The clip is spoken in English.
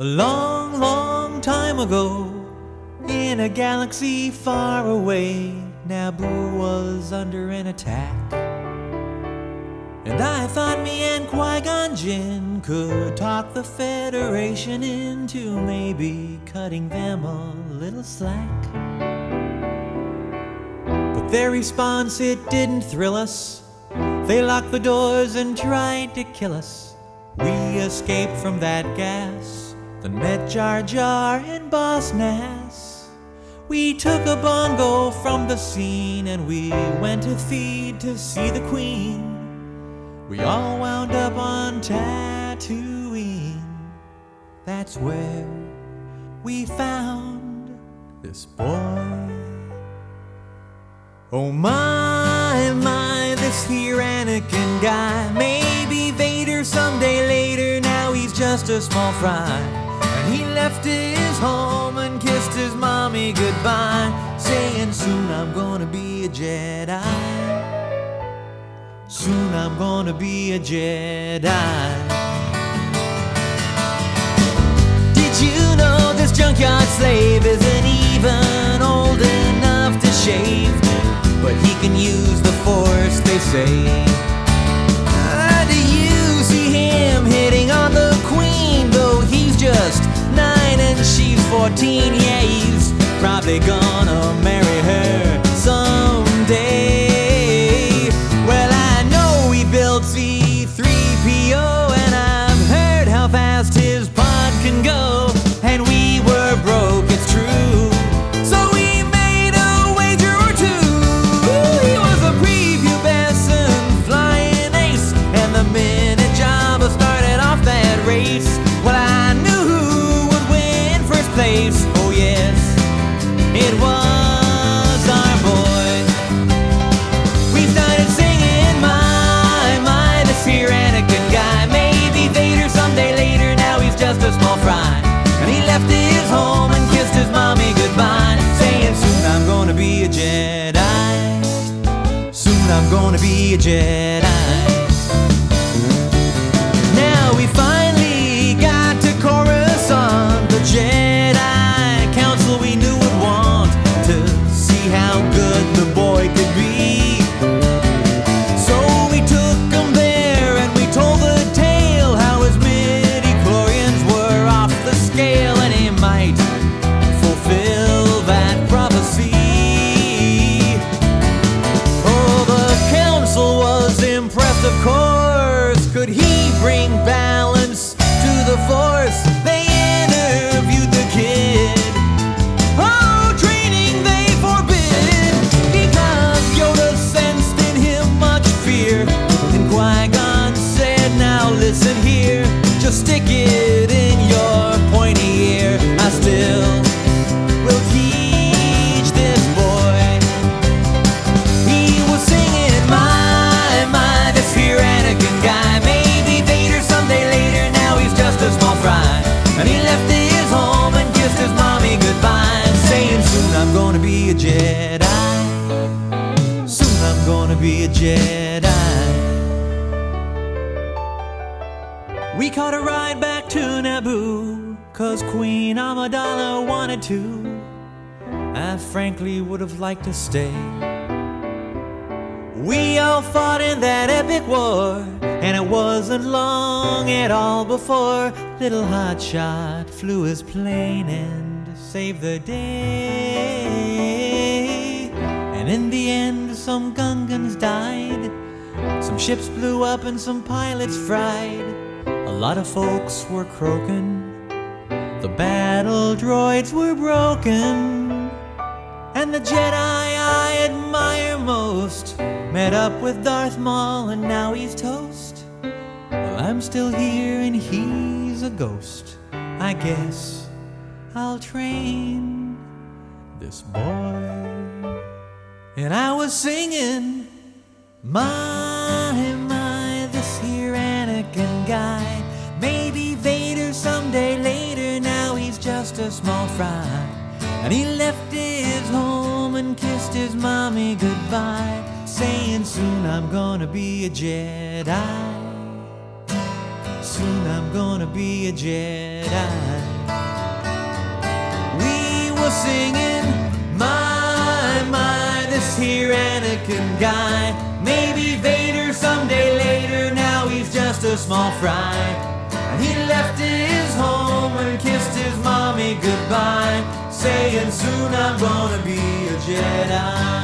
A long, long time ago, in a galaxy far away, Naboo was under an attack. And I thought me and Qui-Gon Jinn could talk the Federation into maybe cutting them a little slack. But their response, it didn't thrill us. They locked the doors and tried to kill us. We escaped from that gas, then met Jar Jar and Boss Nass. We took a bongo from the scene and we went to Theed to see the Queen. We all wound up on Tatooine. That's where we found this boy. Oh my, this here Anakin guy. Maybe Vader someday later, now he's just a small fry. And he left his home and kissed his mommy goodbye, saying soon I'm gonna be a Jedi. Soon I'm gonna be a Jedi. Did you know this junkyard slave isn't even old enough to shave? But he can use the Force, they say. Do you see him hitting on the Queen? Though he's just 9 and she's 14. Yeah, he's probably gonna marry her someday. Well, I know he built C-3PO, and I've heard how fast his pod can go. And we were broke, it's true, so we made a wager or two. He was a prepubescent flying ace, and the minute Jabba started off that race, well, I knew who would win first place. Oh yes, it was our boy. We started singing, my, this here Anakin guy. Maybe Vader someday later, now he's just a small fry. And he left his home and kissed his mommy goodbye, saying soon I'm gonna be a Jedi. Soon I'm gonna be a Jedi. Now we finally got to Coruscant, the Jedi Council we knew would want to see how good the boy could be. So we took him there and we told the tale how his midi-chlorians were off the scale, and he might fulfill that prophecy. Oh, the council was impressed, of course. Could he bring balance to the Force? They interviewed the kid. Oh, training they forbid, because Yoda sensed in him much fear. And Qui-Gon said, now listen here, just stick it in your pointy ear. I still will teach this boy. He was singing, my, this here Anakin guy. Maybe Vader someday later, now he's just a small fry. And he left his home and kissed his mommy goodbye, saying soon I'm gonna be a Jedi. Soon I'm gonna be a Jedi. We caught a ride back to Naboo, 'cause Queen Amidala wanted to. I frankly would have liked to stay. We all fought in that epic war, and it wasn't long at all before little Hotshot flew his plane and saved the day. And in the end, some Gungans died, some ships blew up and some pilots fried. A lot of folks were croaking, the battle droids were broken, and the Jedi I admire most met up with Darth Maul and now he's toast. Well, I'm still here and he's a ghost. I guess I'll train this boy. And I was singing, my, this here Anakin guy. Maybe Vader someday later, now he's just a small fry. And he left his home and kissed his mommy goodbye, saying soon I'm gonna be a Jedi. Soon I'm gonna be a Jedi. singing, my, this here Anakin guy. Maybe Vader someday later, now he's just a small fry. And he left his home and kissed his mommy goodbye, saying soon I'm gonna be a Jedi.